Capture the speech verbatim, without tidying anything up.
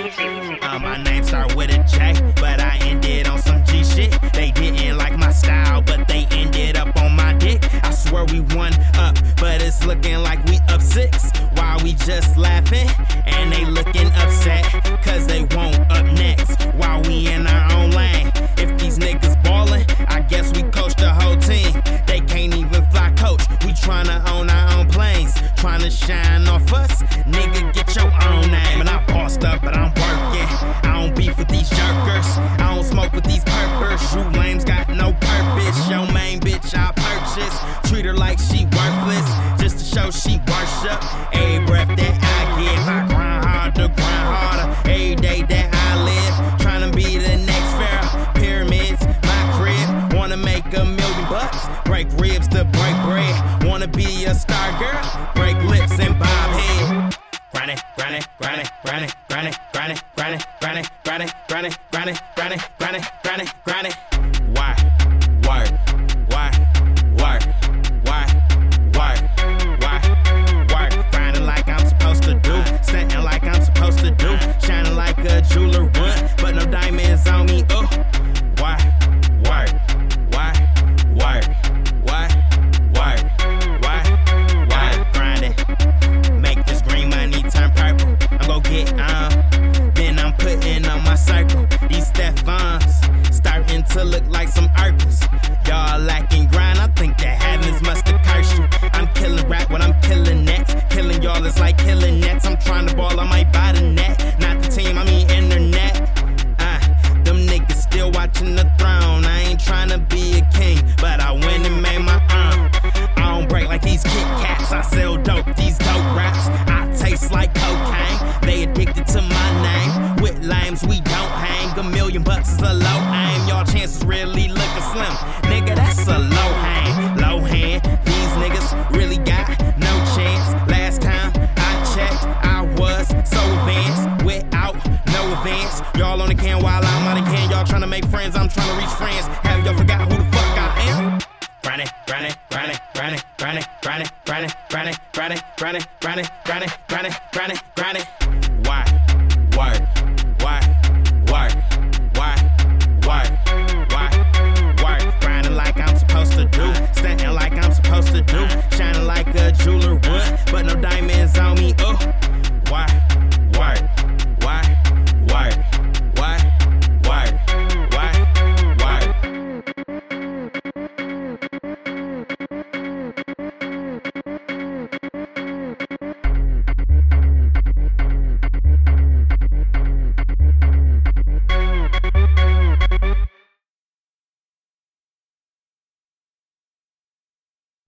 Uh, my name start with a J, but I ended on some G shit. They didn't like my style, but they ended up on my dick. I swear we won up, but it's looking like we up six. While we just laughing, and they looking upset, cause they won't up next. While we in our own lane. If these niggas ballin', I guess we coach the whole team. They can't even fly coach. We tryna own our own planes, tryna shine off us. Nigga, get your own name. And I bossed up, but I'm working. I don't beef with these jerkers. I don't smoke with these purpers. You lames got no purpose. Your main bitch I purchase. Treat her like she worthless, just to show she worship. Every breath that I give, I grind hard to grind harder. Every day that I live, tryna be the next pharaoh. Pyramids, my crib. Wanna make a million bucks. Break ribs to break bread. Wanna be a star girl. Break lips and bob head. Grind it, grind it, grind it, grind it, grind it, grind it, grind it, grind it, grind it, grind it, grind it, grind it, grind it, grind it, grind it. Why? Work. Why? Work. Why? Work. Why? Work. Grinding like I'm supposed to do. Stunting like I'm supposed to do. Shining like a jeweler would, but no diamonds on me. Ooh. Why? Work. Why? Work. Why? Work. Why? Why? Grinding. Make this green money turn purple. I'm gon' get on. Then I'm putting on my circle. These Stephans starting to look like some Urkels. Y'all lacking grind. I think the heavens must have cursed you. I'm killing rap when I'm killing nets. Killing y'all is like killing nets. I'm trying to ball, I might buy the net. Not the team, I mean internet. Uh, them niggas still watching the throne. I ain't trying to be a king, but I went and made my own. I don't break like these Kit Kats. I sell dope, these dope raps. I taste like cocaine. They addicted to my name. With lames, we don't hang. A million bucks is a low aim. Y'all chances really looking slim. Nigga, that's a low hang. Low hand. These niggas really got no chance. Last time I checked, I was so advanced. Without no advance. Y'all on the can while I'm out of can. Y'all trying to make friends, I'm trying to reach friends. Have y'all forgot who the fuck I am? Grind it, grind it, grind it, grind it, grind it, grind it, grind it, grind it, grind it, grind it, grind it, grind it, grind it, grind it, grind it.